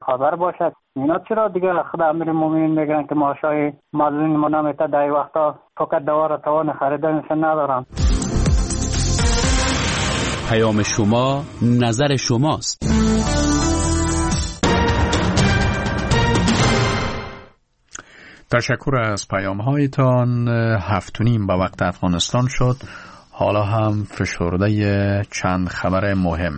خبر باشد. اینا چرا دیگه خدا امیرالمومنین میگن که معاشای معلولین ما نمیته در این وقتا فقط دوار توان خریدنش ندارن. پیام شما نظر شماست. تشکر از پیام هایتان. 7:30 به وقت افغانستان شد. حالا هم فشرده چند خبر مهم.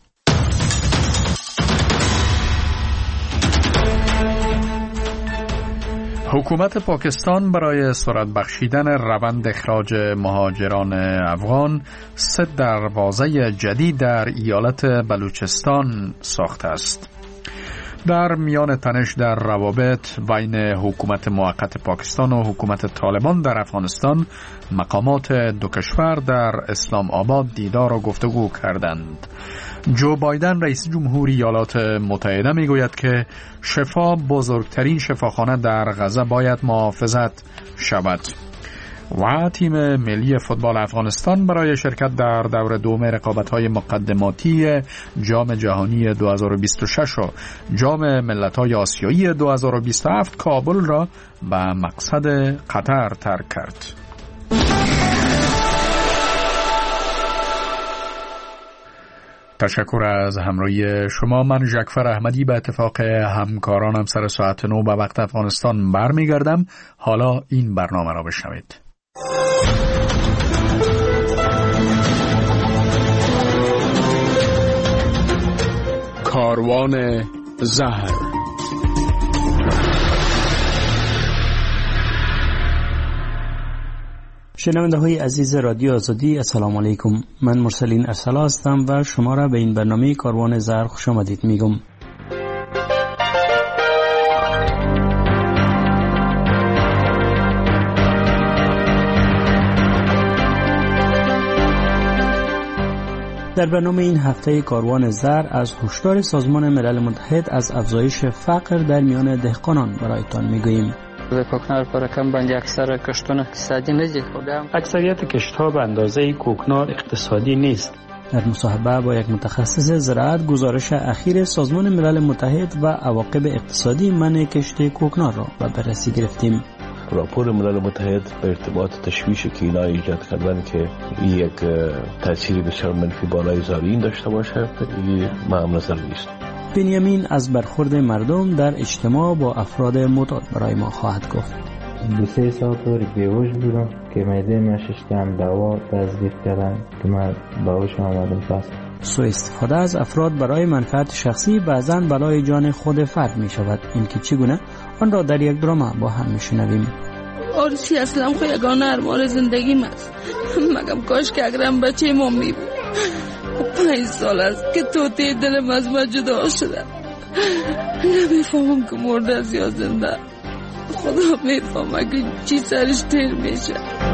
حکومت پاکستان برای سرعت بخشیدن روند اخراج مهاجران افغان 3 دروازه جدید در ایالت بلوچستان ساخته است. در میان تنش در روابط بین حکومت موقت پاکستان و حکومت طالبان در افغانستان، مقامات دو کشور در اسلام آباد دیدار و گفتگو کردند. جو بایدن رئیس جمهوری ایالات متحده میگوید که شفا بزرگترین شفاخانه در غزه باید محافظت شود. و تیم ملی فوتبال افغانستان برای شرکت در دور دوم رقابت‌های مقدماتی جام جهانی 2026 و جام ملت‌های آسیایی 2027 کابل را به مقصد قطر ترک کرد. تشکر از همراهی شما. من ژکفر احمدی به اتفاق همکارانم سر ساعت 9 به وقت افغانستان برمیگردم. حالا این برنامه را بشنوید. کاروان زهر. شنونده های عزیز رادیو آزادی، السلام علیکم. من مرسلین ارسلا هستم و شما را به این برنامه کاروان زهر خوش آمدید میگم. در برنامه این هفته کاروان زر از هشدار سازمان ملل متحد از افزایش فقر در میان دهقانان برایتان میگوییم. کوکنار پر کم بند اکثر کشتون اقتصادی نیست. اکثریت کشت‌ها به اندازه کوکنار اقتصادی نیست. در مصاحبه با یک متخصص زراعت گزارش اخیر سازمان ملل متحد و عواقب اقتصادی منع کشت کوکنار را به بررسی گرفتیم. راپور ملل متحد به ارتباط تشویش که اینا ایجاد کردن که یک تأثیر بسیار منفی بالای زارعین داشته باشه، این معامله نظر نیست. بنیامین از برخورد مردم در اجتماع با افراد معتاد برای ما خواهد گفت. 2-3 ساعت طوری بیهوش بودم که معده من ششتم دوا تزریق کردن که من باهوش آمدم پس. سوء استفاده از افراد برای منفعت شخصی بعضاً بلای جان خود فرد می شود. این که چگونه آن را در یک درام با هم می شنویم. آرسی اصلا خو یگانه ارمان زندگیم است. مگم کاش که اگرم بچه ما می بود. 5 سال است که توتی دلم از من جدا شده. نمیفهمم که مرده است یا زنده. خدا میفهمه که چی سرش تیر میشه.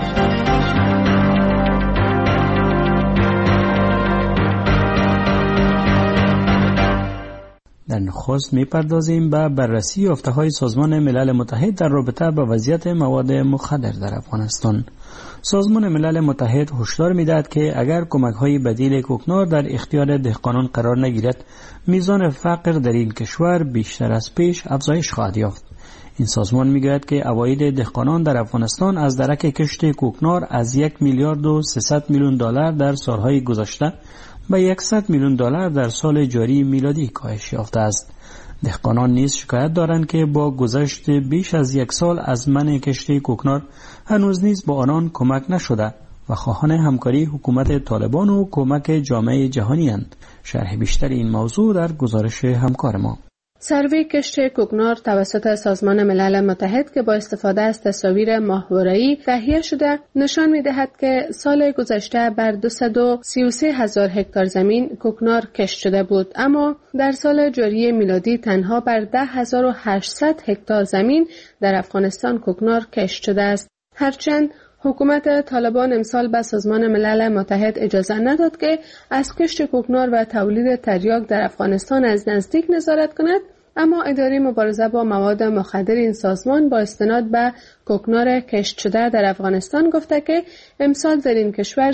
در نخست میپردازیم به بررسی یافته‌های سازمان ملل متحد در رابطه با وضعیت مواد مخدر در افغانستان. سازمان ملل متحد هشدار می‌دهد که اگر کمک‌های بدیل کوکنار در اختیار دهقانان قرار نگیرد، میزان فقر در این کشور بیشتر از پیش افزایش خواهد یافت. این سازمان می‌گوید که عواید دهقانان در افغانستان از درک کشت کوکنار از 1 میلیارد و 300 میلیون دلار در سالهای گذشته به 100 میلیون دلار در سال جاری میلادی کاهش یافته است. دهقانان نیز شکایت دارند که با گذشت بیش از 1 سال از منع کشت کوکنار هنوز نیز با آنان کمک نشده و خواهان همکاری حکومت طالبان و کمک جامعه جهانی اند. شرح بیشتر این موضوع در گزارش همکار ما. سروی کشت کوکنار توسط سازمان ملل متحد که با استفاده از تصاویر ماهواره‌ای تهیه شده نشان می‌دهد که سال گذشته بر 233,000 هکتار زمین کوکنار کشت شده بود، اما در سال جاری میلادی تنها بر 10,800 هکتار زمین در افغانستان کوکنار کشت شده است. هرچند حکومت طالبان امسال به سازمان ملل متحد اجازه نداد که از کشت کوکنار و تولید تریاک در افغانستان از نزدیک نظارت کند، اما اداره مبارزه با مواد مخدر این سازمان با استناد به کوکنار کشت شده در افغانستان گفته که امسال در این کشور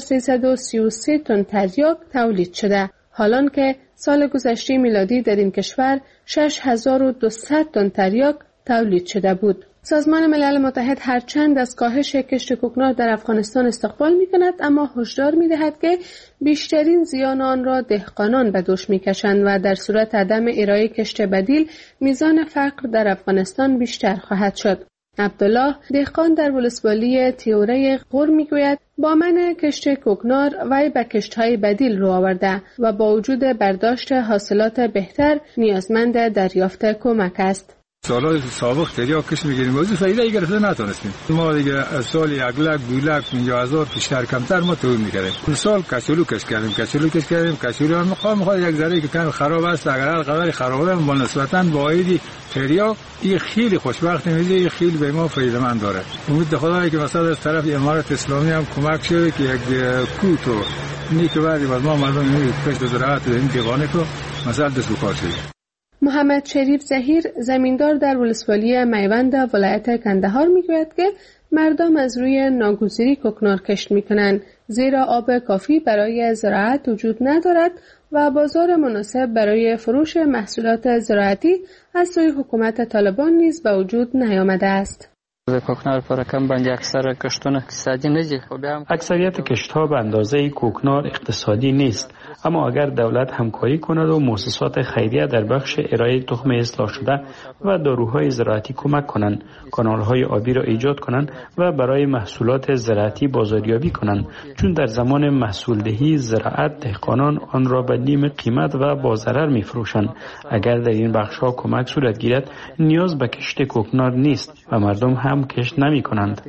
333 تن تریاک تولید شده، حالان که سال گذشته میلادی در این کشور 6200 تن تریاک تولید شده بود. سازمان ملل متحد هرچند از کاهش کشت کوکنار در افغانستان استقبال می‌کند، اما هشدار می‌دهد که بیشترین زیان آن را دهقانان به دوش می‌کشند و در صورت عدم ارائه کشت بدیل میزان فقر در افغانستان بیشتر خواهد شد. عبدالله دهقان در ولسوالی تیوره غور میگوید با منع کشت کوکنار وی به کشت‌های بدیل رو آورده و با وجود برداشت حاصلات بهتر نیازمند دریافت کمک است. سالهای سابق تریاک کش میگیریم ولی فایده گرفته نتونستیم. ما دیگه از سال 1 لک 2 لک 50,000 بیشتر کمتر ما تولید میکردیم. این سال کچولو کش کردیم کچولو هم میخواد یک ذره که کم خراب است، اگر هر قدری خراب است با نسبتاً با عیدی تریاک این خیلی خوشبخت میشه، این خیلی به ما فایده مند داره. امید خدایی که مثلا از طرف امارات اسلامی هم کمک شه که یک کوتو نیک بعدی باز ما مردم این کشت زراعت این دیوانه کو مثلا دست بکار شه. محمد شریف ظهیر زمیندار در ولسوالی میوند ولایت کندهار میگوید که مردم از روی ناگزیری کوکنار کشت میکنند، زیرا آب کافی برای زراعت وجود ندارد و بازار مناسب برای فروش محصولات زراعتی از سوی حکومت طالبان نیز به وجود نیامده است. اکثریت کشت‌ها به اندازه کوکنار اقتصادی نیست، اما اگر دولت همکاری کند و مؤسسات خیریه در بخش ارائه تخم اصلاح شده و داروهای زراعتی کمک کنند، کانال‌های آبی را ایجاد کنند و برای محصولات زراعتی بازاریابی کنند، چون در زمان محصولدهی زراعت دهقانان آن را به نیم قیمت و با ضرر می‌فروشند. اگر در این بخش‌ها کمک صورت گیرد، نیاز به کشت کوکنار نیست و مردم هم کشت نمی‌کنند.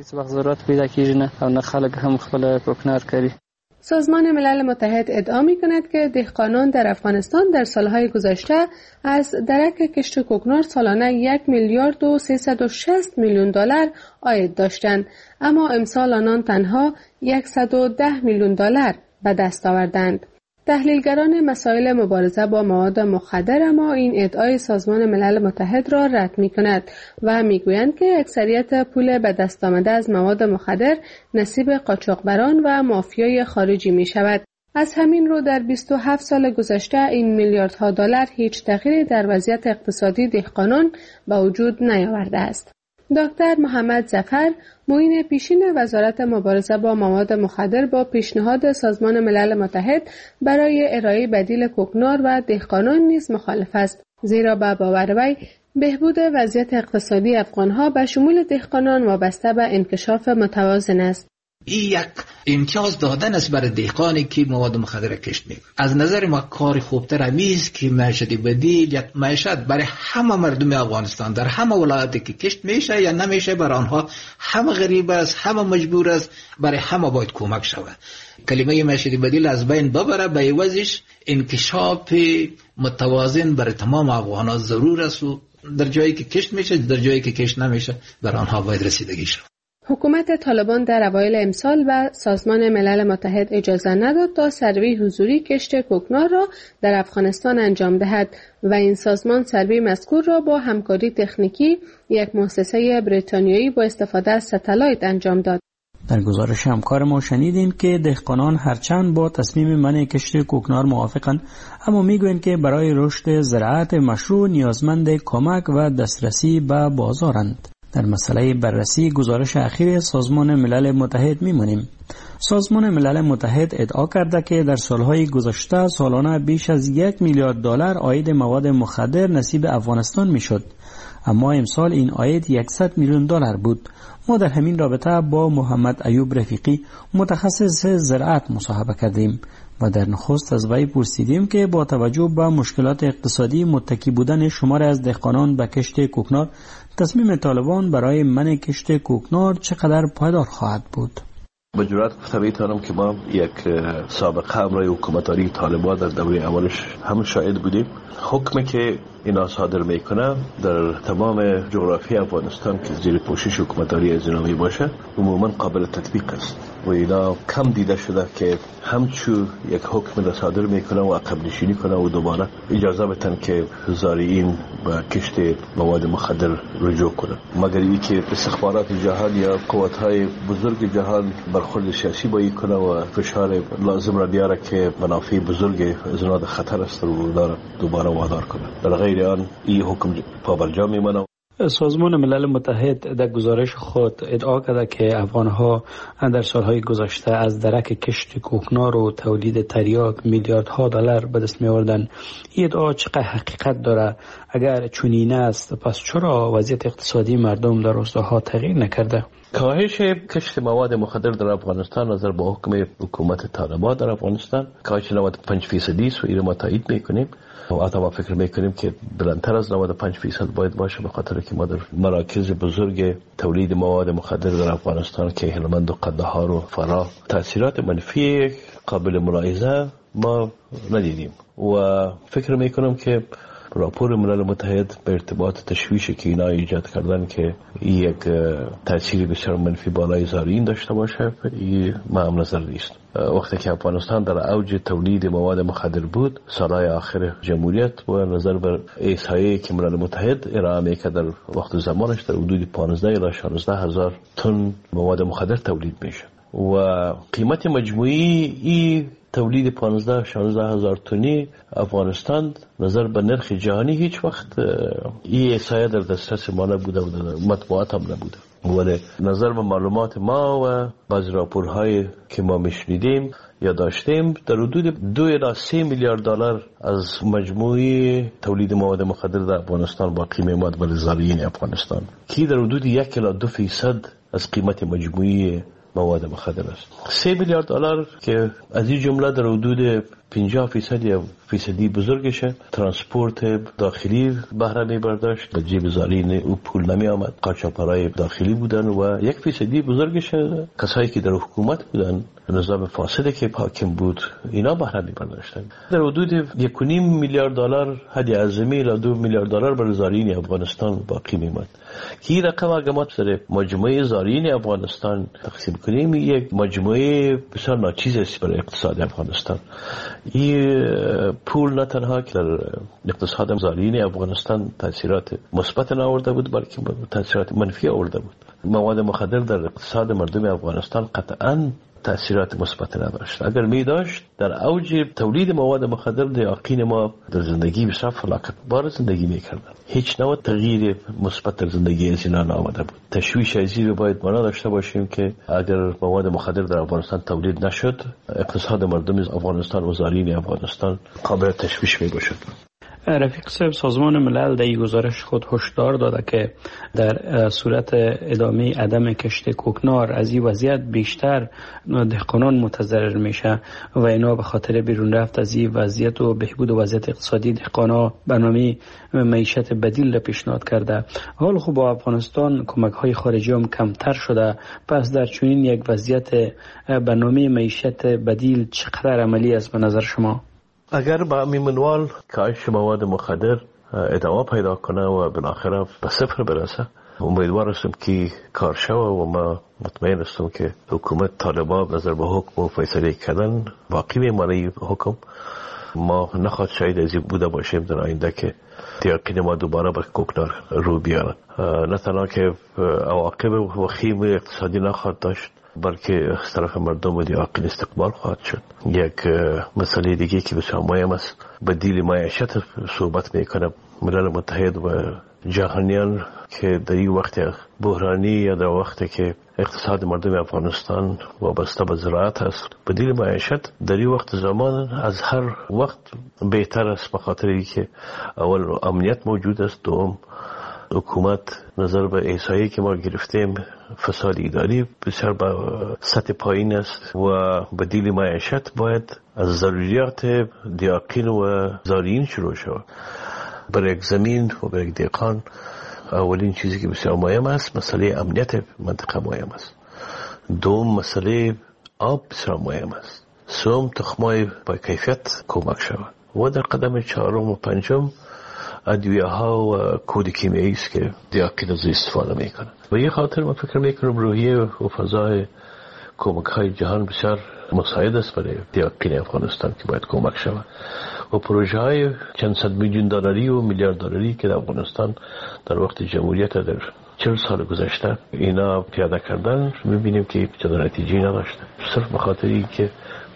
سازمان ملل متحد ادعا می‌کند که دهقانان در افغانستان در سالهای گذشته از درک کشت کوکنار سالانه 1 میلیارد و 360 میلیون دلار عاید داشتند، اما امسال آنان تنها 110 میلیون دلار به دست آوردند. تحلیلگران مسائل مبارزه با مواد مخدر اما این ادعای سازمان ملل متحد را رد می‌کند و می‌گویند که اکثریت پول به دست آمده از مواد مخدر نصیب قاچاقبران و مافیای خارجی می‌شود. از همین رو در 27 سال گذشته این میلیاردها دلار هیچ تغییری در وضعیت اقتصادی دهقانان به وجود نیاورده است. دکتر محمد ظفر، معین پیشین وزارت مبارزه با مواد مخدر، با پیشنهاد سازمان ملل متحد برای ارائه بدیل کوکنار و دهقانان نیز مخالف است، زیرا به باور وی بهبود وضعیت اقتصادی افغانها به شمول دهقانان وابسته به انکشاف متوازن است. این یک امتیاز دادن است برای دهقانی که مواد مخدر کشت میکنه. از نظر ما کار خوبتر همیست که معیشت بدیل یا معیشت برای همه مردم افغانستان در همه ولایاتی که کشت میشه یا نمیشه برای آنها همه غریب است، همه مجبور است، برای همه باید کمک شود. کلمه معیشت بدیل از بین ببره، به عوضش انکشاف متوازن برای تمام افغانان ضرور است و در جایی که کشت میشه، در جایی که کشت نمیشه برای آنها باید رسیدگی شود. حکومت طالبان در اوایل امسال و سازمان ملل متحد اجازه نداد تا سروی حضوری کشت کوکنار را در افغانستان انجام دهد و این سازمان سروی مذکور را با همکاری تکنیکی یک مؤسسه بریتانیایی با استفاده از ستلایت انجام داد. در گزارش همکار ما شنیدیم که دهقانان هرچند با تصمیم منع کشت کوکنار موافقند، اما میگویند که برای رشد زراعت مشروع نیازمند کمک و دسترسی به بازارند. در مسئله بررسی گزارش اخیر سازمان ملل متحد میمونیم. سازمان ملل متحد ادعا کرده که در سالهای گذشته سالانه بیش از 1 میلیارد دلار عاید مواد مخدر نصیب افغانستان میشد، اما امسال این عاید 100 میلیون دلار بود. ما در همین رابطه با محمد ایوب رفیقی متخصص زراعت مصاحبه کردیم و در نخست از وی پرسیدیم که با توجه به مشکلات اقتصادی متکی بودن شمار از دهقانان به کشت کوکنار، تصمیم طالبان برای منع کشت کوکنار چقدر پایدار خواهد بود؟ با جرات گفته میتونم که ما یک سابقه امرای حکومتاری طالبان در دوره اولش هم شاهد بودیم. حکمی که اینا صادر میکنه در تمام جغرافی افغانستان که زیر پوشش حکومتاری ازینامی باشه عموما قابل تطبیق است و اینا کم دیده شده که همچو یک حکم را صادر میکنه و عقب نشینی کنه و دوباره اجازه بتن که زارعین با کشت مواد مخدر رجوع کنه، مگر این که استخبارات جهان یا قوت‌های بزرگ جهان برخورد سیاسی باید کنه و فشار لازم را بیاره که منافع بزرگ از اینا خطر است و دوباره وادار کنه. در غیر آن این حکم پابرجا میمانه. سازمان ملل متحد در گزارش خود ادعا کرده که افغانها در سالهای گذشته از درک کشت کوکنار و تولید تریاک میلیاردها دلار به دست می آوردند. این ادعا چقدر حقیقت داره؟ اگر چنین است پس چرا وضعیت اقتصادی مردم در روستاها تغییر نکرده؟ کاهش کشت مواد مخدر در افغانستان نظر به حکم حکومت طالبان در افغانستان کاهش 95% است و این ما تایید میکنیم و حتی ما فکر میکنیم که بلندتر از 95% باید باشه، به خاطر که ما در مراکز بزرگ تولید مواد مخدر در افغانستان که هلمند و قندهار و فراه تاثیرات منفی قابل ملاحظه ما ندیدیم و فکر میکنم که راپور ملل متحد به ارتباط تشویشی که اینا ایجاد کردن که یک تأثیر بسیار منفی بالای زارین داشته باشه، این ما هم نظر نیست. وقتی که افغانستان در اوج تولید مواد مخدر بود سالهای آخر جمهوریت و نظر بر احصایه‌ای که ملل متحد ارائه میکرد در وقت زمانش در حدود 15 الی 16 هزار تن مواد مخدر تولید میشه و قیمت مجموعی این تولید 15-16 هزار تنی افغانستان نظر به نرخ جهانی هیچ وقت این احصایه در دسترس ما نبوده و در مطبوعات هم نبوده، ولی نظر به معلومات ما و بعض راپورهای که ما میشنیدیم یا داشتیم در حدود 2 الی 3 میلیارد دلار از مجموعی تولید مواد مخدر در افغانستان باقی میماند برای زارعین افغانستان که در حدود 1 الی 2% از قیمت مجموعی مواد مخدر است. 3 میلیارد دلار که از این جمله در حدود 50% یا فیصدی بزرگشه ترانسپورت داخلی بهره می برداشت، به جیب زارعین او پول نمی آمد، قاچاقچی‌های داخلی بودن و 1% بزرگشه کسایی که در حکومت بودن نظام فاسدی که حاکم بود اینا بهره می برداشتن. در حدود 1.5 میلیارد دلار حد اعظمی الی 2 میلیارد دلار برای زارعین افغانستان باقی می ماند که این رقم اگر ما سر مجموعه زارعین افغانستان تقسیم کنیم یک مجموعه بسیار ناچیز است برای اقتصاد افغانستان. این پول نه تنها که در اقتصاد زارعین افغانستان تاثیرات مثبت آورده بود بلکه تاثیرات منفی آورده بود. مواد مخدر در اقتصاد مردم افغانستان قطعاً تأثیرات مثبت نداشت. اگر می داشت در اوج تولید مواد مخدر دیاقین ما در زندگی بسیار فلاکت بار زندگی میکردن، هیچ نوع تغییر مثبت در زندگی از اینا نآمده بود. تشویش ازی باید ما داشته باشیم که اگر مواد مخدر در افغانستان تولید نشد اقتصاد مردم افغانستان و زارعین افغانستان قابل تشویش می باشد. رفیق صاحب، سازمان ملل در این گزارش خود هشدار داده که در صورت ادامه عدم کشت کوکنار از این وضعیت بیشتر دهقانان متضرر میشه و اینا به خاطر بیرون رفت از این وضعیت و بهبود وضعیت اقتصادی دهقانا برنامه معیشت بدیل را پیشنهاد کرده. حال خوب با افغانستان کمک های خارجی هم کمتر شده، پس در چنین یک وضعیت برنامه معیشت بدیل چقدر عملی است به نظر شما؟ اگر با منوال کاهش مواد مخدر ادامه پیدا کنه و بالاخره به صفر برسه امیدوار هستم که کار شوه و ما مطمئن هستم که حکومت طالبان نظر به حکم و فیصله کردن باقی میمانه حکم. ما نخواد شاید از این بوده باشیم در آینده که دیاقین ما دوباره به کوکنار رو بیارن، نه تنها که عواقب وخیم اقتصادی نخواد داشت بلکه از طرف مردم و دیاقین استقبال خواهد شد. یک مسئله دیگه که بسیار مهم است بدیل معیشت صحبت میکنه ملل متحد و جهانیان که در این وقت بحرانی یا در وقتی که اقتصاد مردم افغانستان وابسته به زراعت است بدیل معیشت در این وقت زمان از هر وقت بهتر است، به خاطر اینکه اول امنیت موجود است، دوم حکومت نظر به احصایی که ما گرفتیم فساد اداری بسیار به سطح پایین است و بدیل معیشت باید از ضروریات دیاقین و زارعین شروع شود. برای یک زمین و برای یک دهقان اولین چیزی که بسیار مهم است مسئله امنیت منطقه مهم است، دوم مسئله آب بسیار مهم است، سوم تخمای با کیفیت کمک شود و در قدم چهارم و پنجم ادویه ها و کود کیمیایی است که دیاقین از استفاده میکنن. و یه خاطر من فکر میکنم روحیه و فضای کمک های جهان بسیار مساعد است برای دیاقین افغانستان که باید کمک شود و پروژه های چند صد میلیون دلاری و میلیارد دلاری که در افغانستان در وقت جمهوریت در 40 سال گذشته اینا پیاده کردن میبینیم که چه نتیجه‌ای نداشته، صرف به خاطر اینکه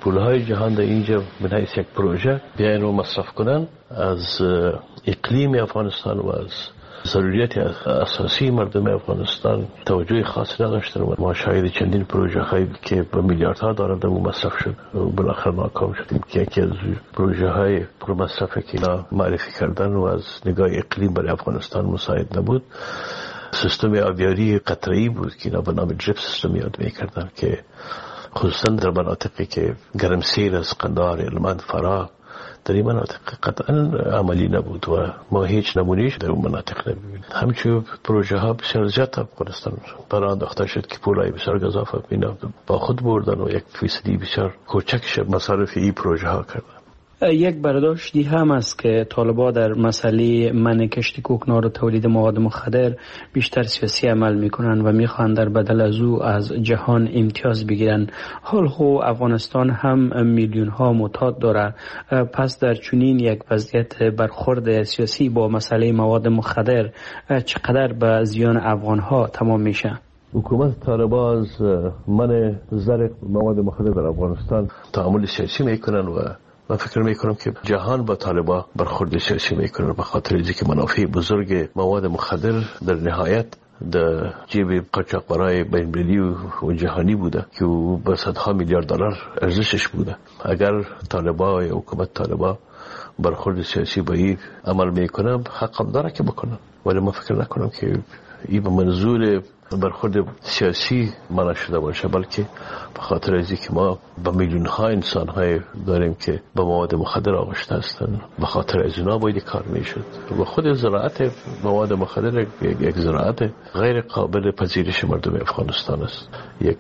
پولهای جهان در اینجا به حیث یک پروژه بیاین رو مصرف کنن از اقلیم افغانستان و از ضروریات اساسی مردم افغانستان توجه خاصی نداشتن. ما شاهد چندین پروژه هایی که به میلیاردها دلار در مصرف شد و بالاخره ناکام شدیم که یکی از پروژه های پرمصرفی که اینا معرفی کردن و از نگاه اقلیم برای افغانستان مساعد نبود سیستم آبیاری قطره‌ای بود که اینا به نام دریپ سیستم یاد میکردن که خصوصا در مناطقی که گرمسیر از قندهار، هلمند، فراه در این مناطق قطعا عملی نبود و ما هیچ نمونهش در اون مناطق نمی‌بینیم. همچنین پروژه ها بسیار زیاد افغانستان برای انداخته شد که پولای بسیار گزافه اینا با خود بردن و 1% بسیار کوچکش مصارف این پروژه ها کردن. یک برداشتی هم است که طالبان در مسئله منع کشت کوکنار و تولید مواد مخدر بیشتر سیاسی عمل میکنن و میخوان در بدل از او از جهان امتیاز بگیرن. حال خو افغانستان هم میلیون ها معتاد داره، پس در چنین یک وضعیت برخورد سیاسی با مسئله مواد مخدر چقدر به زیان افغان ها تمام میشه؟ حکومت طالبان از منع زرق مواد مخدر در افغانستان تعامل سیاسی میکنن و من فکر میکنم که جهان با طالبان برخورد سیاسی میکنه به خاطر اینکه منافع بزرگ مواد مخدر در نهایت در جیب قاچاقبرای بین‌المللی و جهانی بوده که به صدها میلیارد دلار ارزشش بوده. اگر طالبان یا حکومت طالبان برخورد سیاسی با این عمل میکنه حق داره که بکنه، ولی من فکر نکنم که این به منظور برخورد سیاسی معنا شده باشه، بلکه به خاطر از اینکه ما با میلیون ها انسان های داریم که با مواد مخدر آغشته هستند، به خاطر از اینا باید کار میشد. و خود زراعت مواد مخدر یک زراعت غیر قابل پذیرش مردم افغانستان است. یک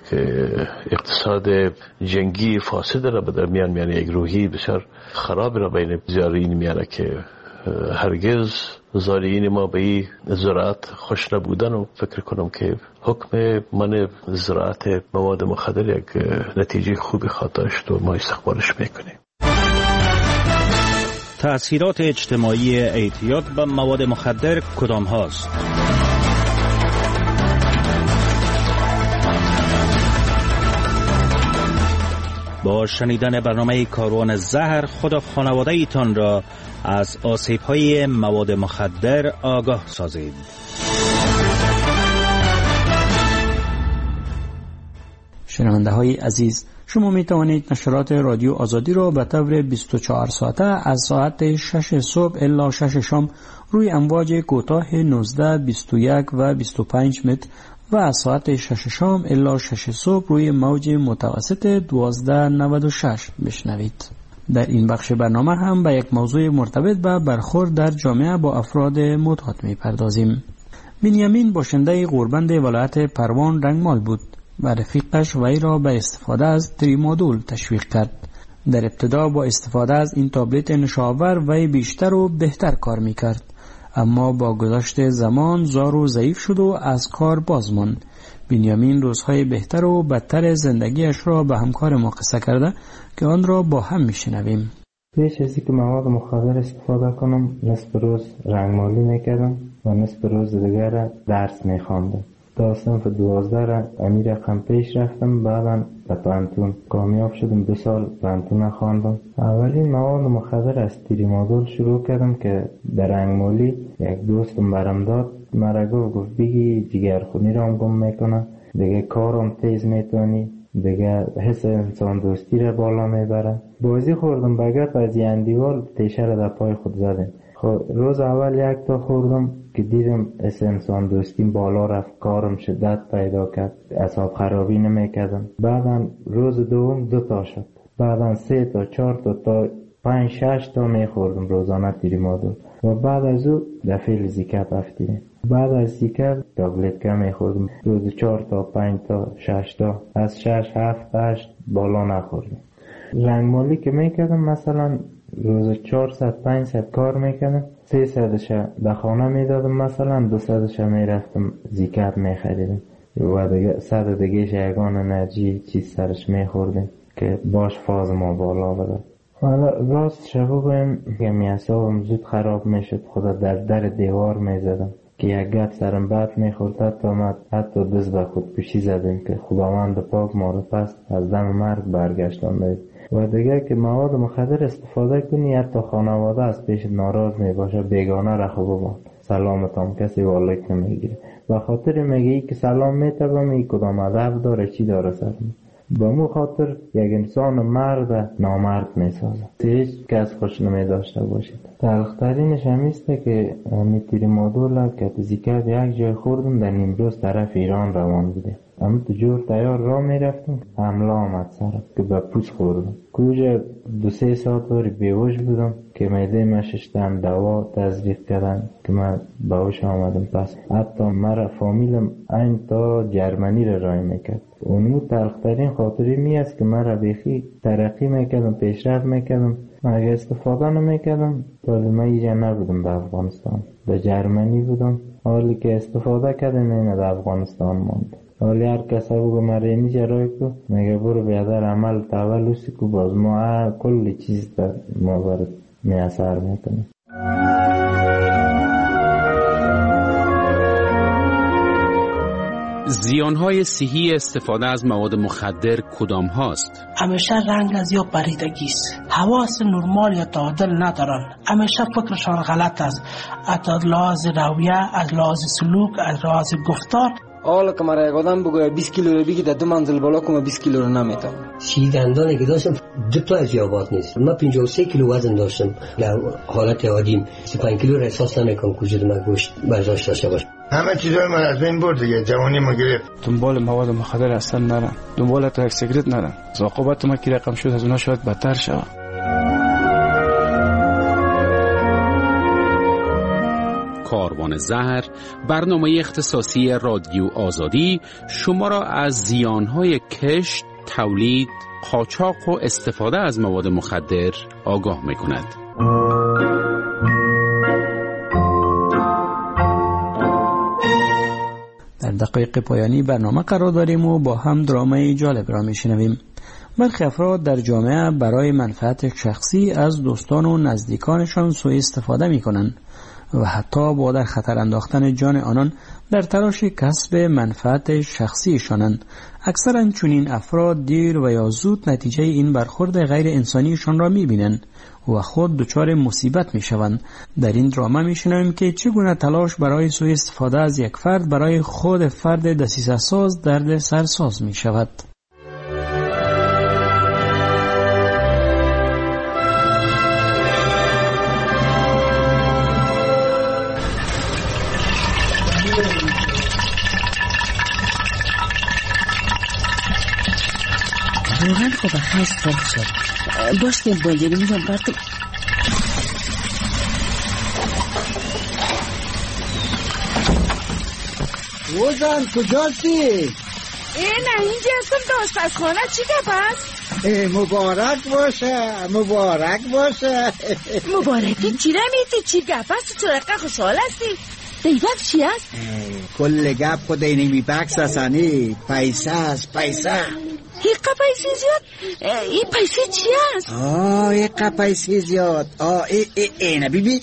اقتصاد جنگی فاسد را به درمیان میانه، یک روحی بسیار خراب را بین زارعین میانه که هرگز زارعین ما به این زراعت خوش نبودن و فکر کنم که حکم من زراعت مواد مخدر یک نتیجه خوبی خواهد داشت و ما استقبالش میکنیم. تأثیرات اجتماعی اعتیاد به مواد مخدر کدام هاست؟ با شنیدن برنامه کاروان زهر خود و خانواده ایتان را از آسیب‌های مواد مخدر آگاه سازید. شنونده های عزیز، شما می توانید نشرات رادیو آزادی را به طور 24 ساعته از ساعت 6 صبح الی 6 شام روی امواج کوتاه 19, 21 و 25 متر و از ساعت 6 شام الی 6 صبح روی موج متوسط 1296 بشنوید. در این بخش برنامه هم به یک موضوع مرتبط به برخورد در جامعه با افراد معتاد می‌پردازیم. بنیامین باشنده غوربند ولایت پروان رنگمال بود و رفیقش وی را به استفاده از تریمادول تشویق کرد. در ابتدا با استفاده از این تابلت نشاور وی بیشتر و بهتر کار می‌کرد، اما با گذشت زمان زار و ضعیف شد و از کار باز ماند. بنیامین روزهای بهتر و بدتر زندگیش را به همکار ما قصه کرده که آن را با هم میشنویم. پیش از اینکه مواد مخدر استفاده کنم نصف روز رنگمالی میکردم و نصف روز دیگر درس میخواندم. تا صنف 12 را امیر رقم پیش رفتم، بعدا به پانتون کامیاب شدم. 2 سال پانتون خواندم. اولین مواد مخدر از تریمادول شروع کردم که در رنگمالی یک دوستم برام داد. مرا گفت بگی جگرخونی را هم گم میکنه، دیگه کارم تیز میتونی، دیگه حس انسان دوستی را بالا میبره. بازی خوردم بگرد از یه اندیوال تیشه را در پای خود زدم. روز اول 1 تا خوردم که دیدم حس انسان دوستیم بالا رفت، کارم شدت پیدا کرد، اعصاب خرابی نمیکردم. بعدا روز دوم 2 تا شد، بعدا 3 تا 4 تا 5 6 تا میخوردم روزانه تریمادول و بعد از او دفعه زیکپ افتیدم. بعد از زیکپ تابلت که میخوردم روز 4 تا 5 تا 6 تا، از 6 7 8 بالا نخوردم. رنگمالی که میکردم مثلا روز 400 500 کار میکردم، 300ش به خانه میدادم، مثلا 200ش میرفتم زیکپ میخریدم و دیگه 100 دیگهش یگان انرژی چیز سرش میخوردم که باش فاز ما بالا بده. حالا راست شبو بگم که میعصابم زود خراب میشد، خدا در دیوار میزدم که یک گپ سرم بد میخورد، حتی دست به خودکشی زدم که خداوند پاک ما رو پس از دم مرگ برگشتان دید. و دیگه که مواد مخدر استفاده کنی حتی خانواده از پیش ناراض می باشه، بیگانه را خوب بمان سلامتام کسی والک نمیگیره، به خاطر میگه ای که سلام میتبم ای کدام ادب داره چی داره سرم، با مو خاطر یک انسان مرد نامرد میسازه. هیچ کس خوش نمی داشته باشید. تلخترینش همیسته که میتیری مادولا که تزیکه یک جای خوردم در نیمروز طرف ایران روان بوده. اما تو جور تیار را میرفتم حمله آمد سرم که به پوچ خوردم. کجا 2-3 ساعت واری بیوش بودم که میده مششتن دوا تزریق کردن که من باوش آمدم. پس حتی مرا فامیلم این تا جرمنی را رای میکرد. اونو تلخترین خاطری می است که مرا بیخی ترقی میکردم، پیشرفت میکردم. اگه استفاده نمیکردم ولی من اینجا نبودم به افغانستان، به جرمنی بودم. حالی که استفاده کردم این در افغانستان ماند. حالی هر کسا بگو مرا اینجا رای کو میگه برو بیادر عمل تولوسی کو باز ما کلی چیز در ما برد می اثر میکنه. زیانهای صحی استفاده از مواد مخدر کدام هاست؟ همیشه رنگ از یا پریدگی است، حواس نرمال یا تعادل ندارن، همیشه فکرشان غلط است، از لحاظ رویه، از لحاظ سلوک، از لحاظ گفتار. حالا که مرا یک آدم بگوید 20 کیلو رو بگی در 2 منزل بالا کنم 20 کیلو رو نمیتونم. دندانی که داشتم 2 تا از یابات نیست. من 53 کیلو وزن داشتم در حالت عادیم. 35 کیلو را احساس نمیکنم وجود من گوشت برداشت داشته باشه. همه چیزای من از بین برد دیگه، جوانی ما گرفت. دنبال مواد مخدر اصلا نرم، دنبال تا یک سیگرت نرم. عاقبت ما که رقم شد از اونها شاید بدتر شود. کاروان زهر، برنامه اختصاصی رادیو آزادی شما را از زیانهای کشت، تولید، قاچاق و استفاده از مواد مخدر آگاه می‌کند. در دقایق پایانی برنامه قرار داریم و با هم درامای جالب را میشنویم. برخی افراد در جامعه برای منفعت شخصی از دوستان و نزدیکانشان سوء استفاده می‌کنند و حتی با در خطر انداختن جان آنان در تلاش کسب منفعت شخصیشانند. اکثرا چنین افراد دیر و یا زود نتیجه این برخورد غیر انسانیشان را می‌بینند و خود دچار مصیبت می‌شوند. در این دراما می‌شنویم که چگونه تلاش برای سوء استفاده از یک فرد برای خود فرد دسیسه‌ساز درد سرساز می‌شود. واقعا خوب خیست فرق شد. باش که باید میزم برتم. روزن کجاستی؟ نه اینجا هستم داشت از خانه چی گپ هست؟ مبارک باشه مبارک باشه. مبارکی چی نمیتی چی گپ هست؟ تو رقه خوشحال هستی؟ دیگه چی هست؟ کل گپ خود اینمی بکس هستنی پیسه هست پیسه. ایقا پیسه زیاد؟ این پیسه چی هست؟ ایقا پیسه زیاد اینه بیبی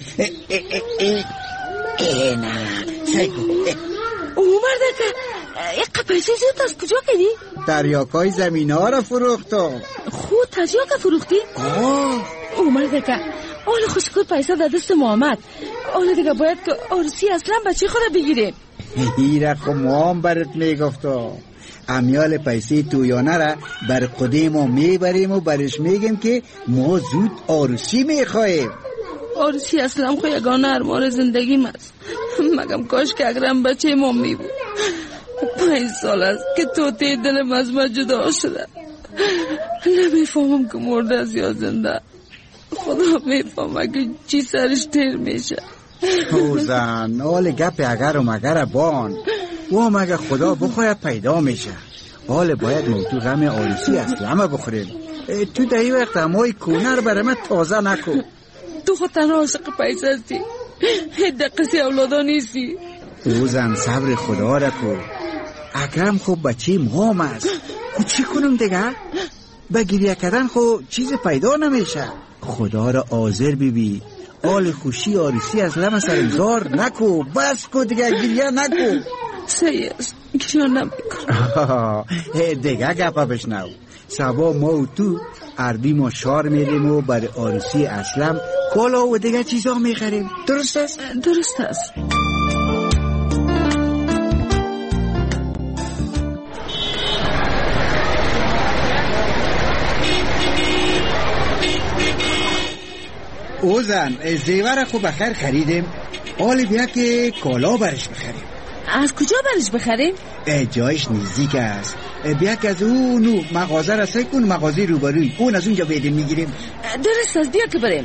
اینه سیکو اومرده که ایقا پیسه زیاد از کجا کدی؟ تریاکای زمین ها را فروختم. خود تریاک فروختی؟ اومرده که حالا خوشکور پیسه در دست محمد، حالا دیگه باید که عروسی اصلا بچه خود بگیریم. ایره خب ما هم برات میگفتم امیال پیسه تویانه را بر خودیم ما میبریم و برش میگیم که ما زود عروسی میخواهیم. عروسی اصلا خو یگانه ارمان زندگیم است. مگم کاش که اگرم بچه ما میبود. 5 سال است که توتی دلم از من جدا شده. نمیفهمم که مرده است یا زنده. خدا میفهمه که چی سرش تیر میشه. اوزن حال گپ اگر و مگر بان و مگه خدا بخواید پیدا میشه. حال باید موتو غم عروسی اصلا بخوریم. تو در این وقت همای کونه رو برای من تازه نکن. تو خود تنها عاشق پیسه هستی، دقیقی اولادا نیستی. اوزن صبر خدا را کو. اکرم خوب بچه مام است. چی کنم دیگه؟ به گریه کردن خب چیز پیدا نمیشه. خدا را حاضر ببی. آل خوشی عروسی از لم سرمزار نکو. بس کو دیگه گریه نکو. صحیح است گریه نمیکنم. دیگه گپا بشنو. سبا ما و تو عربی ما شار میریم و برای عروسی اسلم کالا و دیگه چیزا میخریم. درست است؟ درست است. اوزن زیور خوب بخیر خریدیم. حالی بیا که کالا برش بخریم. از کجا برش بخریم؟ جایش نزدیک است. بیا که از اونو مغازه را سعی کن، مغازه روبروی اون، از اونجا بیدیم میگیریم. درست است، بیا که بریم.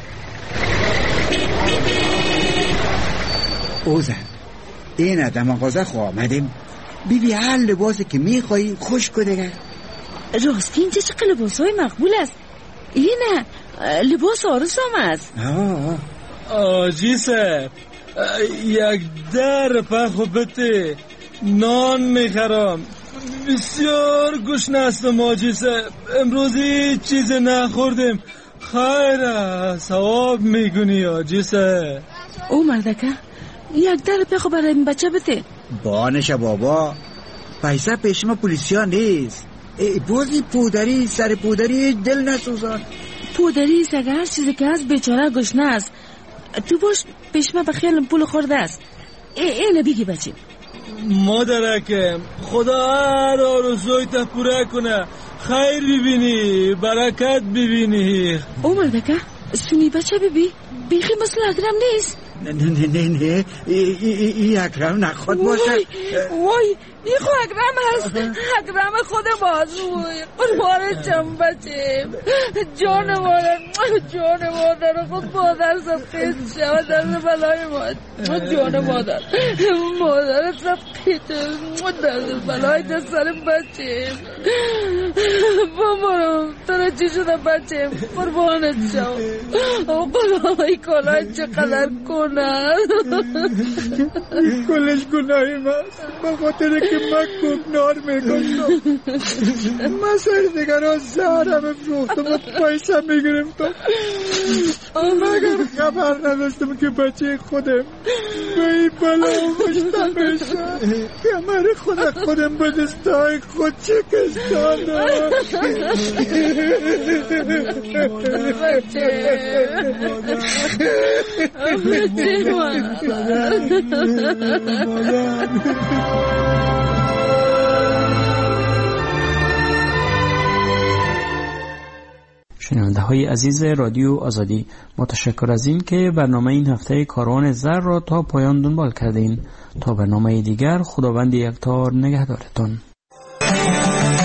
اوزن این در مغازه خواه آمدیم. بیبی هر لباسی که میخوایی خوش کنه. راستی اینجا چه لباس های مقبول است. اینه لباس آرس هم است. آجی صاحب یک در پخو بته نان میخرم. بسیار گشنه هستم آجی صاحب. امروزی چیز نخوردم. خیره ثواب میگونی آجی صاحب. او مردکه یک در پخو برای این بچه بته. بانش بابا پیسه پیش ما پولیسیا نیست. بازی پودری سر پودری دل نسوزان. پودری سگه هر چیزی که هست بیچاره گشنه است. تو باش پیش من بخیالم پول خورده است. اینه بگی بچه. مادرکم خدا هر آرزوی تا پوره کنه. خیر ببینی برکت ببینی. او مردکه سونی بچه ببی بیخی مثل اکرم نیست. نه ای اکرم نخواد باشه. وای این خو اکرم هست. اکرم خود بازوی قربان چم بچه. جان مادر خود مادر سب خیز شود در بلای مادر. جان مادر سب خیز در بلای در سر بچه. بامارم تره چی شده بچه قربانت شو. قربانای کلای چقدر کنه. کلش گناهی ماست بخاطر که من کوکنار میگوشم. من سر دیگر زهرم افروختم و پیسه میگرفتم مگر خبر نداشتم که بچه خودم به این بلا مشته میشه. کمر خودم به دستای خود شکستانم. بچه شنونده های عزیز رادیو آزادی، متشکر از این که برنامه این هفته کاروان زر را تا پایان دنبال کردین. تا برنامه دیگر خداوند یکتار نگهدارتان.